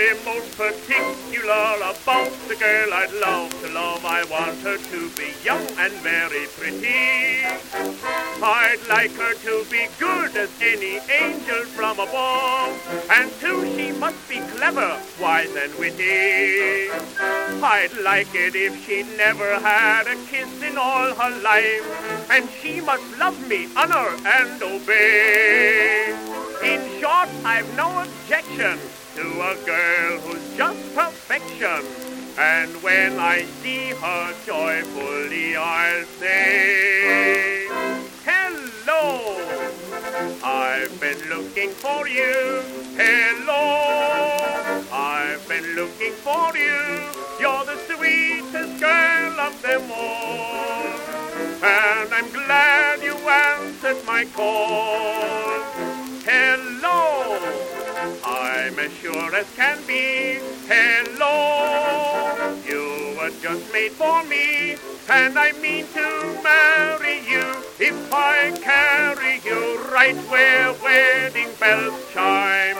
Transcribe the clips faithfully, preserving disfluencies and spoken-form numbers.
the most particular about the girl I'd love to love. I want her to be young and very pretty. I'd like her to be good as any angel from above. And too, she must be clever, wise and witty. I'd like it if she never had a kiss in all her life. And she must love me, honor and obey. In short, I've no objection to a girl who's just perfection. And when I see her joyfully, I'll say, hello, I've been looking for you. Hello, I've been looking for you. You're the sweetest girl of them all. And I'm glad you answered my call. Hello, I'm as sure as can be. Hello, you were just made for me. And I mean to marry you if I carry you right where wedding bells chime.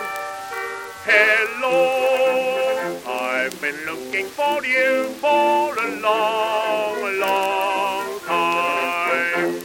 Hello, I've been looking for you for a long, long time.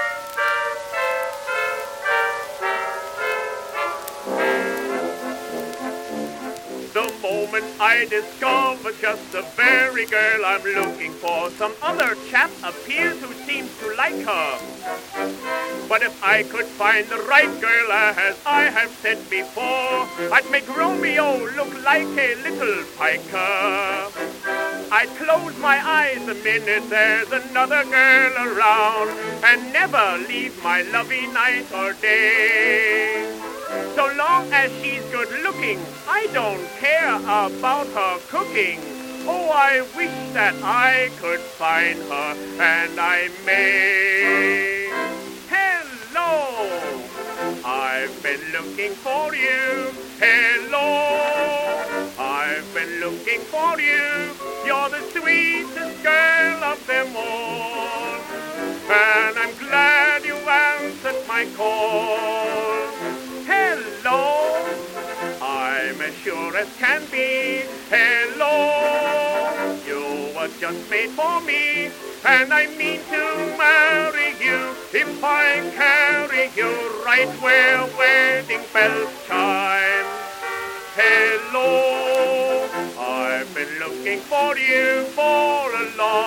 The moment I discover just the very girl I'm looking for, some other chap appears who seems to like her. But if I could find the right girl, as I have said before, I'd make Romeo look like a little piker. I'd close my eyes the minute there's another girl around, and never leave my lovey night or day. So long as she's good looking, I don't care about her cooking. Oh, I wish that I could find her, and I may. Hello, I've been looking for you. Hello, I've been looking for you. You're the sweetest girl of them all. And I'm glad you answered my call. Hello, I'm as sure as can be. Hello, you were just made for me. And I mean to marry you if I carry you right where wedding bells chime. Hello, I've been looking for you for a long